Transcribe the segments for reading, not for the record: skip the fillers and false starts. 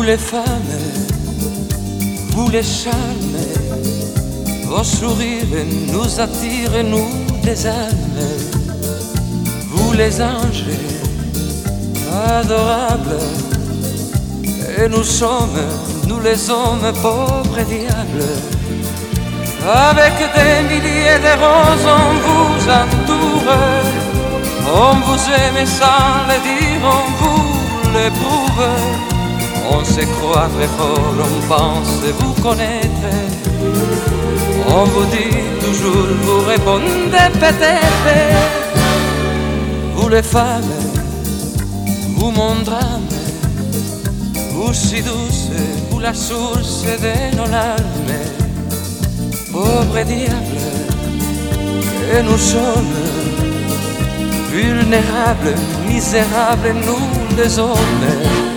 les femmes, vous les charmes, vos sourires nous attirent, nous les âmes. Vous les anges, adorables, et nous sommes, nous les hommes, pauvres diables. Avec des milliers de roses on vous entoure, on vous aime sans le dire, on vous l'éprouve. On se croit très fort, on pense vous connaître. On vous dit toujours, vous répondez peut-être. Vous les femmes, vous mon drame, vous si douce, vous la source de nos larmes. Pauvres diables, et nous sommes vulnérables, misérables, nous les hommes.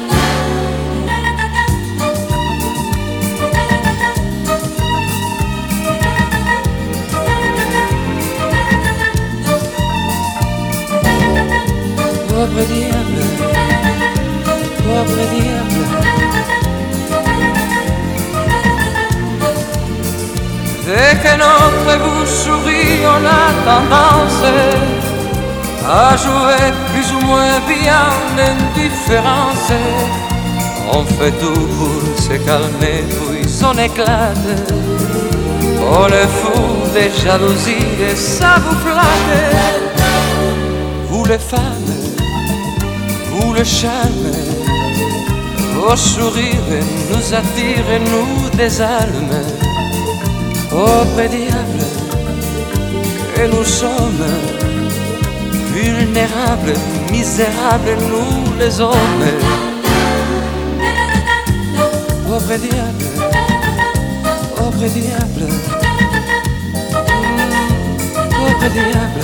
Pauvre diable, pauvre diable. Dès que notre bouche sourit, on a tendance à jouer plus ou moins bien l'indifférence. On fait tout pour se calmer, puis on éclate. Oh le fou des jalousies, et ça vous flatte. Vous les femmes, vous le charme, vos sourires nous attirent, nous désalment. Pauvres diables, que nous sommes vulnérables, misérables, nous les hommes. Pauvres diables, pauvres diables, pauvres diables.